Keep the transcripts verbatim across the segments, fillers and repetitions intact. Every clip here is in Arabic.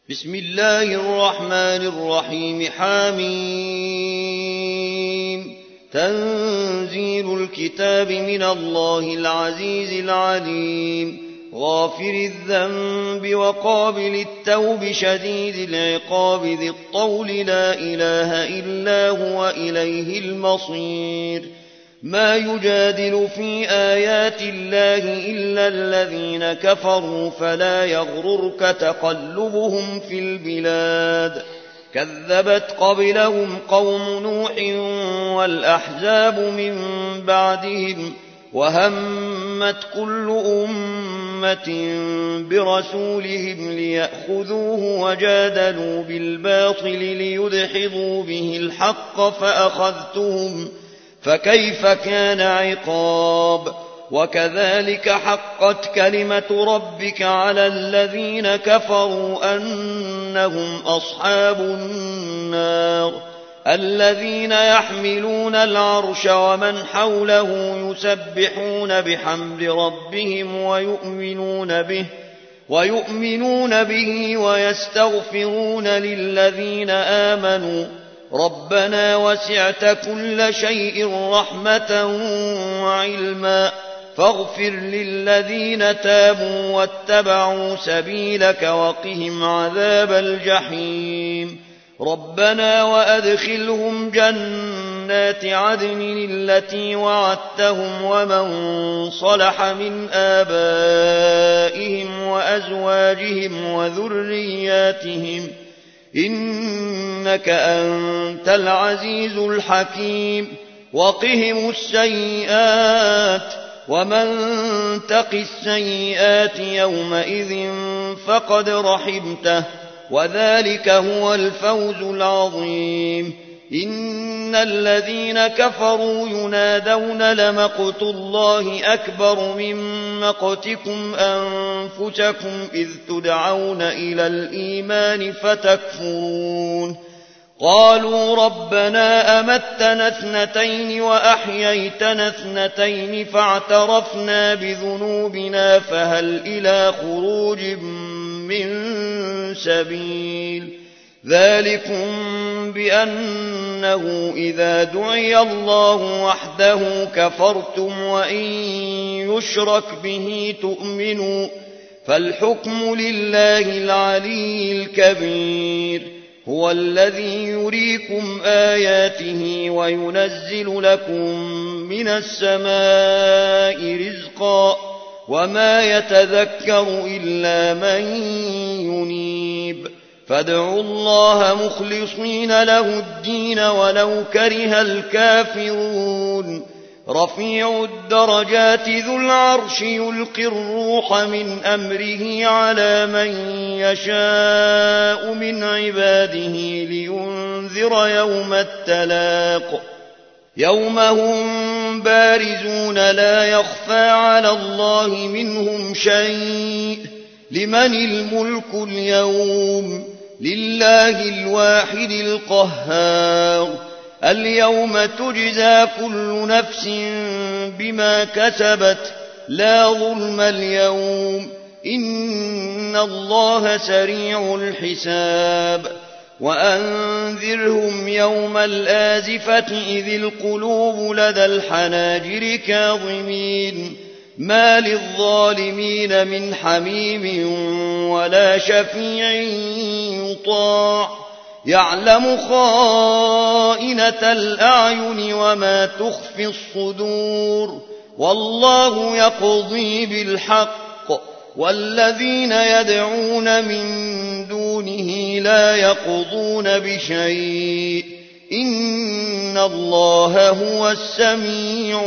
بسم الله الرحمن الرحيم. حميم. تنزيل الكتاب من الله العزيز العليم. غافر الذنب وقابل التوب شديد العقاب ذي الطول لا إله إلا هو إليه المصير. ما يجادل في آيات الله إلا الذين كفروا فلا يغررك تقلبهم في البلاد. كذبت قبلهم قوم نوح والأحزاب من بعدهم وهمت كل أمة برسولهم ليأخذوه وجادلوا بالباطل ليدحضوا به الحق فأخذتهم فكيف كان عقاب. وكذلك حقت كلمة ربك على الذين كفروا أنهم أصحاب النار. الذين يحملون العرش ومن حوله يسبحون بحمد ربهم ويؤمنون به ويؤمنون به ويستغفرون للذين آمنوا ربنا وسعت كل شيء رحمة وعلما فاغفر للذين تابوا واتبعوا سبيلك وقهم عذاب الجحيم. ربنا وأدخلهم جنات عدن التي وعدتهم ومن صلح من آبائهم وأزواجهم وذرياتهم إنك أنت العزيز الحكيم. وقهم السيئات ومن تق السيئات يومئذ فقد رحمته وذلك هو الفوز العظيم. إن الذين كفروا ينادون لمقت الله أكبر من مقتكم أنفسكم إذ تدعون إلى الإيمان فتكفرون. قالوا ربنا أمتنا اثنتين وأحييتنا اثنتين فاعترفنا بذنوبنا فهل إلى خروج من سبيل. ذلكم بأنه إذا دعي الله وحده كفرتم وإن يشرك به تؤمنوا فالحكم لله العلي الكبير. هو الذي يريكم آياته وينزل لكم من السماء رزقا وما يتذكر إلا من ينيب. فادعوا الله مخلصين له الدين ولو كره الكافرون. رفيع الدرجات ذو العرش يلقي الروح من أمره على من يشاء من عباده لينذر يوم التلاق. يوم هم بارزون لا يخفى على الله منهم شيء. لمن الملك اليوم؟ لله الواحد القهار. اليوم تجزى كل نفس بما كسبت لا ظلم اليوم إن الله سريع الحساب. وأنذرهم يوم الآزفة إذ القلوب لدى الحناجر كاظمين ما للظالمين من حميم ولا شفيع يطاع. يعلم خائنة الأعين وما تخفي الصدور والله يقضي بالحق والذين يدعون من دونه لا يقضون بشيء إن الله هو السميع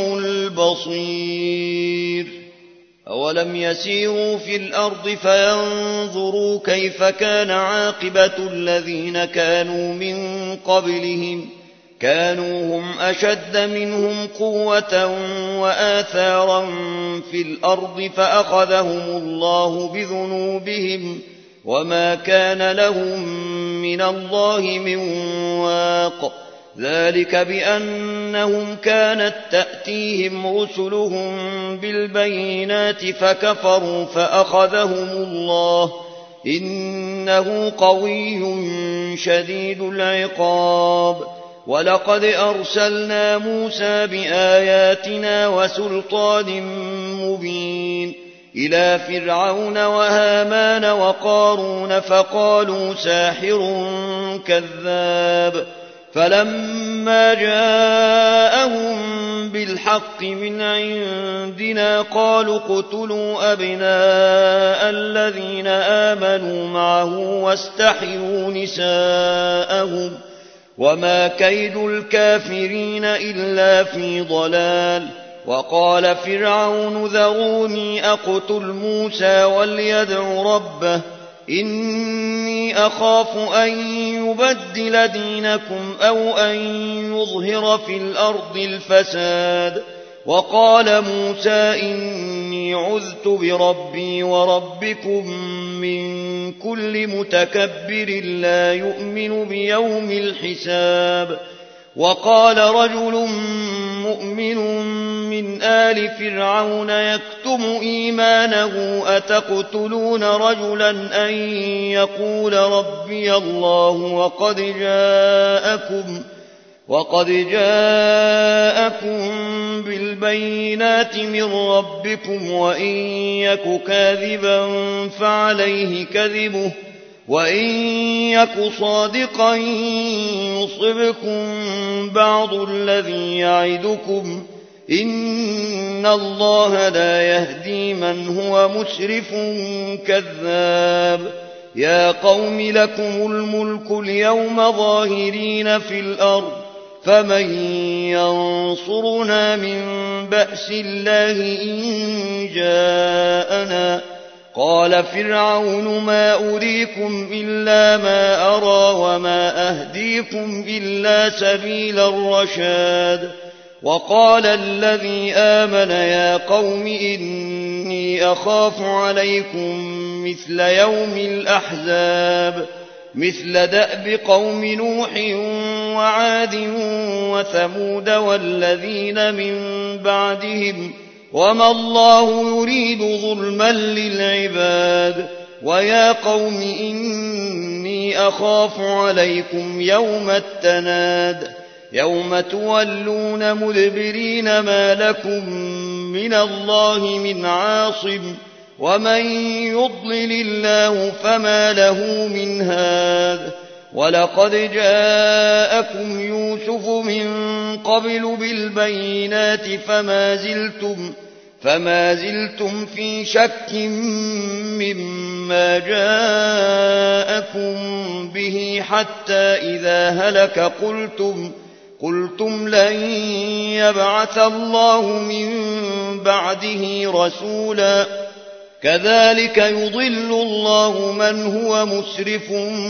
البصير. أولم يسيروا في الأرض فينظروا كيف كان عاقبة الذين كانوا من قبلهم كانوا هم أشد منهم قوة وآثارا في الأرض فأخذهم الله بذنوبهم وما كان لهم من الله من واق. ذلك بأنهم كانت تأتيهم رسلهم بالبينات فكفروا فأخذهم الله إنه قوي شديد العقاب ولقد أرسلنا موسى بآياتنا وسلطان مبين إلى فرعون وهامان وقارون فقالوا ساحر كذاب فلما جاءهم بالحق من عندنا قالوا اقتلوا أبناء الذين آمنوا معه واستحيوا نساءهم وما كيد الكافرين إلا في ضلال وقال فرعون ذروني أقتل موسى وليدع ربه إني أخاف أن يبدل دينكم أو أن يظهر في الأرض الفساد وقال موسى إني عذت بربي وربكم من كل متكبر لا يؤمن بيوم الحساب وقال رجل مؤمن من آل فرعون يكتم إيمانه أتقتلون رجلا أن يقول ربي الله وقد جاءكم وقد جاءكم بالبينات من ربكم وإن يك كاذبا فعليه كذبه وإن يك صادقا يصبكم بعض الذي يعدكم إن الله لا يهدي من هو مسرف كذاب يا قوم لكم الملك اليوم ظاهرين في الأرض فمن ينصرنا من بأس الله إن جاءنا قال فرعون ما أريكم إلا ما أرى وما أهديكم إلا سبيل الرشاد وقال الذي آمن يا قوم إني أخاف عليكم مثل يوم الأحزاب مثل دأب قوم نوح وعاد وثمود والذين من بعدهم وما الله يريد ظلما للعباد ويا قوم إني أخاف عليكم يوم التناد يوم تولون مدبرين ما لكم من الله من عاصم ومن يضلل الله فما له من هاد ولقد جاءكم يوسف من قبل بالبينات فما زلتم فما زلتم في شك مما جاءكم به حتى إذا هلك قلتم قلتم لن يبعث الله من بعده رسولا كذلك يضل الله من هو مسرف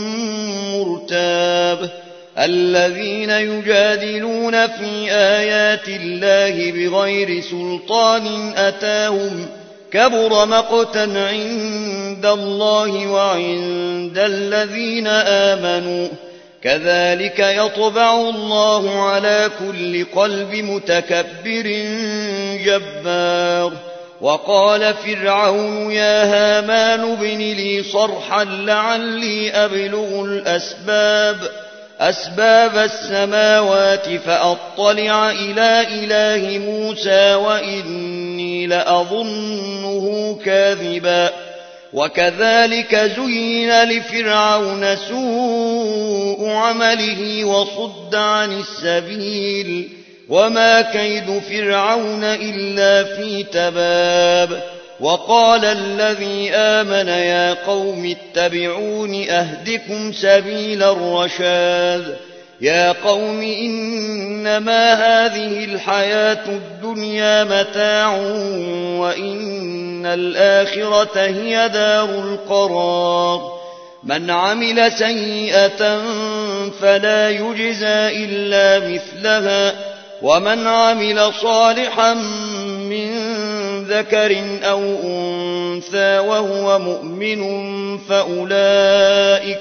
مرتاب الذين يجادلون في آيات الله بغير سلطان أتاهم كبر مقتا عند الله وعند الذين آمنوا كذلك يطبع الله على كل قلب متكبر جبار وقال فرعون يا هامان ابن لي صرحا لعلي أبلغ الأسباب أسباب السماوات فأطلع إلى إله موسى وإني لأظنه كاذبا وكذلك زين لفرعون سوء عمله وصد عن السبيل وما كيد فرعون إلا في تباب وقال الذي آمن يا قوم اتبعون أهدكم سبيل الرشاد يا قوم إنما هذه الحياة الدنيا متاع وإن الآخرة هي دار القرار من عمل سيئة فلا يجزى إلا مثلها ومن عمل صالحا من ذكر أو أنثى وهو مؤمن فأولئك,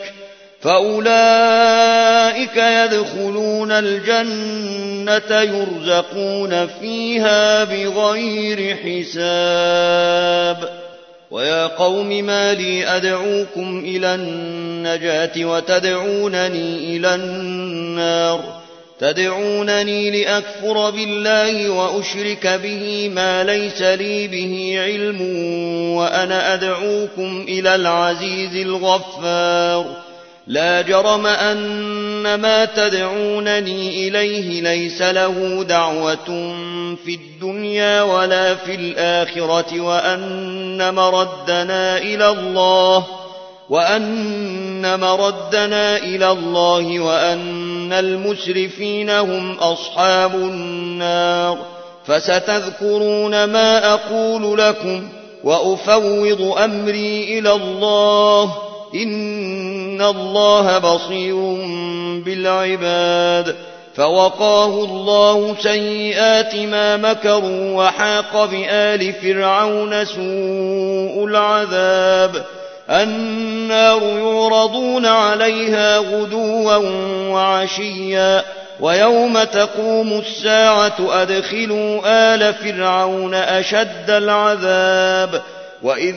فأولئك يدخلون الجنة يرزقون فيها بغير حساب ويا قوم ما لي أدعوكم إلى النجاة وتدعونني إلى النار تدعونني لأكفر بالله وأشرك به ما ليس لي به علم وأنا أدعوكم إلى العزيز الغفار لا جرم أن ما تدعونني إليه ليس له دعوة في الدنيا ولا في الآخرة وأن مردنا إلى الله وأن مردنا إلى الله وأن المسرفين هم أصحاب النار فستذكرون ما أقول لكم وأفوض أمري إلى الله إن الله بصير بالعباد فوقاه الله سيئات ما مكروا وحاق بآل فرعون سوء العذاب النار يعرضون عليها غدوا وعشيا ويوم تقوم الساعة أدخلوا آل فرعون أشد العذاب وإذ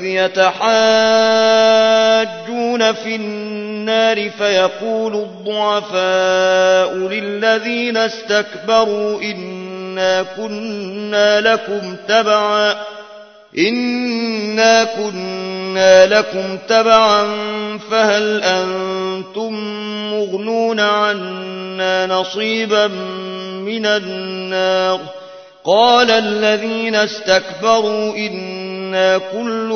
يتحاجون في النار فيقول الضعفاء للذين استكبروا إنا كنا لكم تبعا إنا كنا لكم تبعا فهل أنتم مغنون عنا نصيبا من النار قال الذين استكبروا إنا كل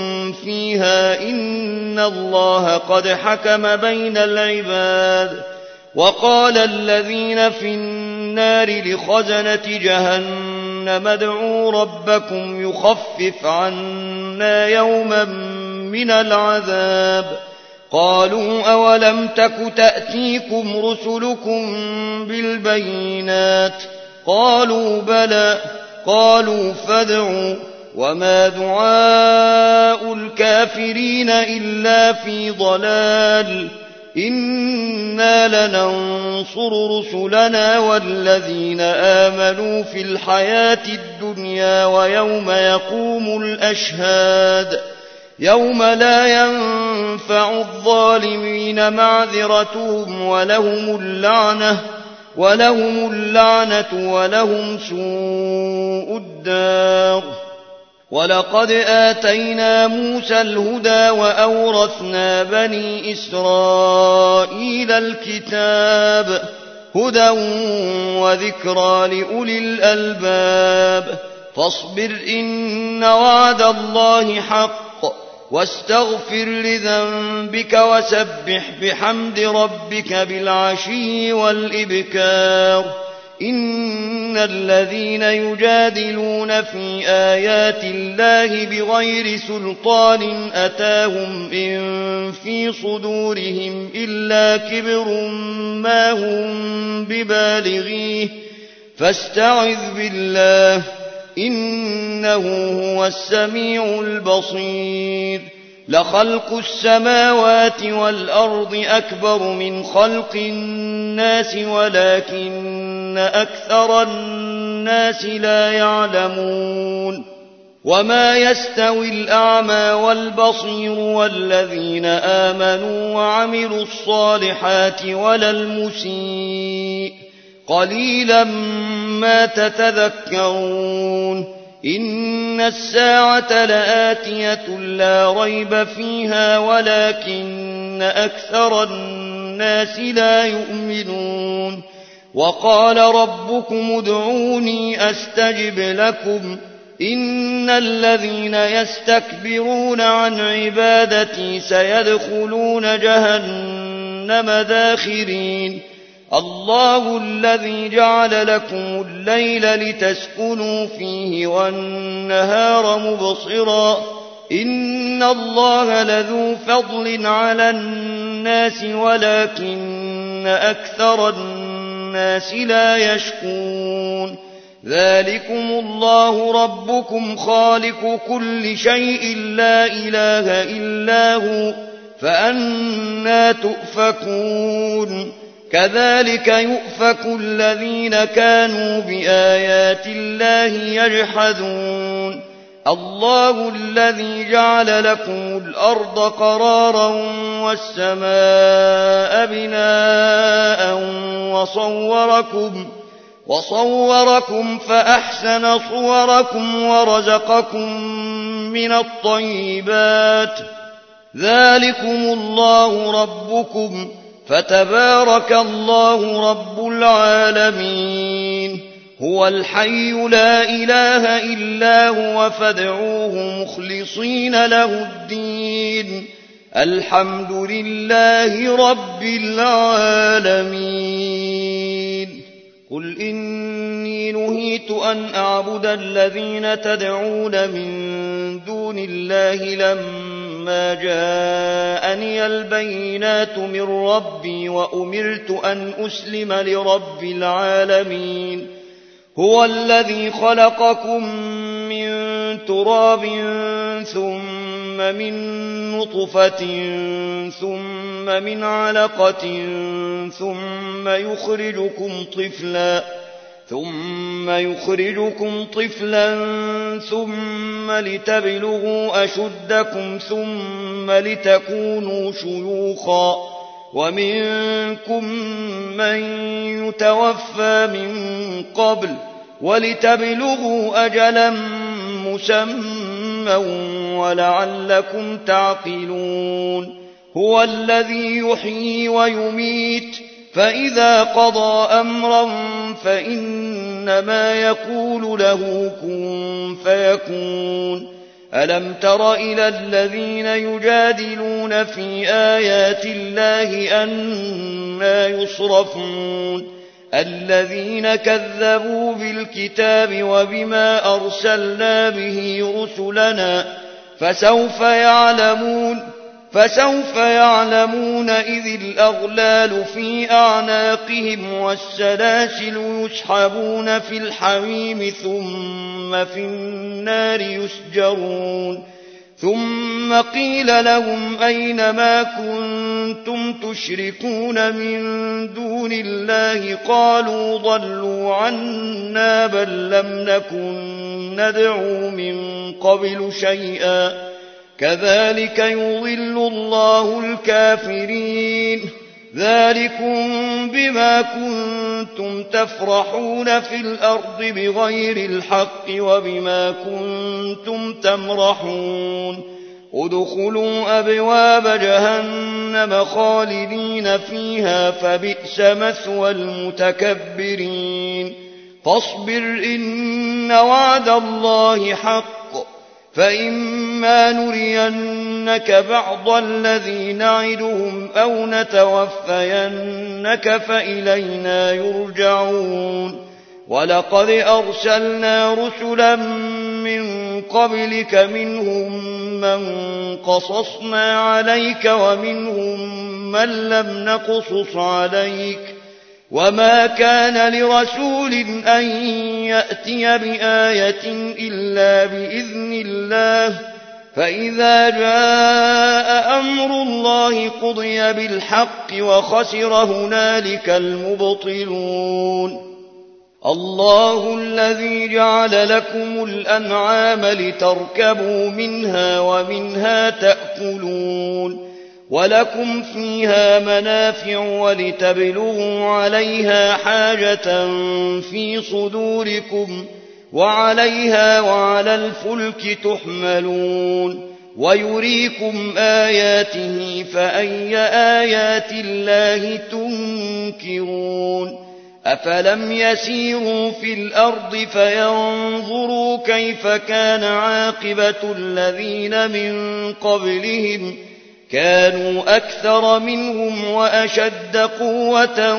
فيها إن الله قد حكم بين العباد وقال الذين في النار لخزنة جهنم ادعوا ربكم يخفف عنا يوما من العذاب قالوا أولم تك تأتيكم رسلكم بالبينات قالوا بلى قالوا فادعوا وما دعاء الكافرين إلا في ضلال إنا لننصر رسلنا والذين آمنوا في الحياة الدنيا ويوم يقوم الأشهاد يوم لا ينفع الظالمين معذرتهم ولهم اللعنة ولهم اللعنة ولهم سوء الدار ولقد آتينا موسى الهدى وأورثنا بني إسرائيل الكتاب هدى وذكرى لأولي الألباب فاصبر إن وعد الله حق واستغفر لذنبك وسبح بحمد ربك بالعشي والإبكار إن الذين يجادلون في آيات الله بغير سلطان أتاهم إن في صدورهم إلا كبر ما هم ببالغيه فاستعذ بالله إنه هو السميع البصير لخلق السماوات والأرض أكبر من خلق الناس ولكن أكثر الناس لا يعلمون وما يستوي الأعمى والبصير والذين آمنوا وعملوا الصالحات ولا المسيء قليلا ما تتذكرون إن الساعة لآتية لا ريب فيها ولكن أكثر الناس لا يؤمنون وقال ربكم ادعوني أستجب لكم إن الذين يستكبرون عن عبادتي سيدخلون جهنم داخرين الله الذي جعل لكم الليل لتسكنوا فيه والنهار مبصرا إن الله لذو فضل على الناس ولكن أكثر الناس لا يشكرون ذلكم الله ربكم خالق كل شيء لا إله إلا هو فأنى تؤفكون كذلك يؤفك الذين كانوا بآيات الله يجحدون الله الذي جعل لكم الأرض قرارا والسماء بناء وصوركم, وصوركم فأحسن صوركم ورزقكم من الطيبات. ذلكم الله ربكم فتبارك الله رب العالمين. هو الحي لا إله إلا هو فادعوه مخلصين له الدين. الحمد لله رب العالمين. قل إني نهيت أن أعبد الذين تدعون من دون الله لما جاءني البينات من ربي وأمرت أن أسلم لرب العالمين. هو الذي خلقكم من تراب ثم من نطفة ثم من علقة ثم يخرجكم طفلا ثم يخرجكم طفلا ثم لتبلغوا أشدكم ثم لتكونوا شيوخا ومنكم من يتوفى من قبل ولتبلغوا أجلا مسمى ولعلكم تعقلون. هو الذي يحيي ويميت فإذا قضى أمرا فإنما يقول له كن فيكون. ألم تر إلى الذين يجادلون في آيات الله أنى يصرفون الذين كذبوا بالكتاب وبما أرسلنا به رسلنا فسوف يعلمون فسوف يعلمون إذ الأغلال في أعناقهم والسلاسل يسحبون في الحميم ثم في النار يسجرون. ثم قيل لهم أين ما كنتم تشركون من دون الله الله قالوا ضلوا عنا بل لم نكن ندعو من قبل شيئا كذلك يضل الله الكافرين. ذلكم بما كنتم تفرحون في الأرض بغير الحق وبما كنتم تمرحون. ادخلوا أبواب جهنم خالدين فيها فبئس مثوى المتكبرين. فاصبر إن وعد الله حق فإما نرينك بعض الذي نعدهم أو نتوفينك فإلينا يرجعون. ولقد أرسلنا رسلا من قبلك منهم من قصصنا عليك ومنهم من لم نقصص عليك وما كان لرسول أن يأتي بآية إلا بإذن الله فإذا جاء أمر الله قضي بالحق وخسر هنالك المبطلون. الله الذي جعل لكم الأنعام لتركبوا منها ومنها تأكلون ولكم فيها منافع ولتبلغوا عليها حاجة في صدوركم وعليها وعلى الفلك تحملون ويريكم آياته فأي آيات الله تنكرون. أفلم يسيروا في الأرض فينظروا كيف كان عاقبة الذين من قبلهم كانوا أكثر منهم وأشد قوة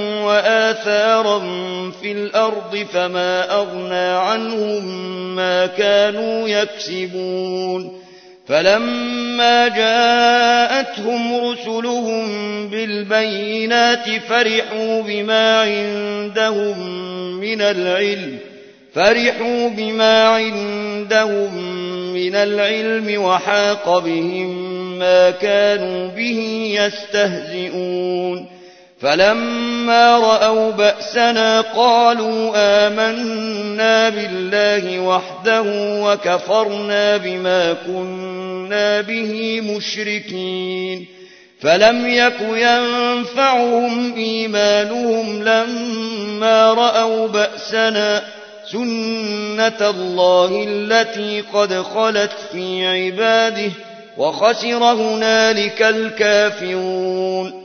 وآثارا في الأرض فما أغنى عنهم ما كانوا يكسبون. فلما جاءتهم رسلهم بالبينات فرحوا بما عندهم من العلم فرحوا بما عندهم من العلم وحاق بهم ما كانوا به يستهزئون. فلما رأوا بأسنا قالوا آمنا بالله وحده وكفرنا بما كنا به مشركين فلم يك ينفعهم إيمانهم لما رأوا بأسنا سنة الله التي قد خلت في عباده وخسر هنالك الكافرون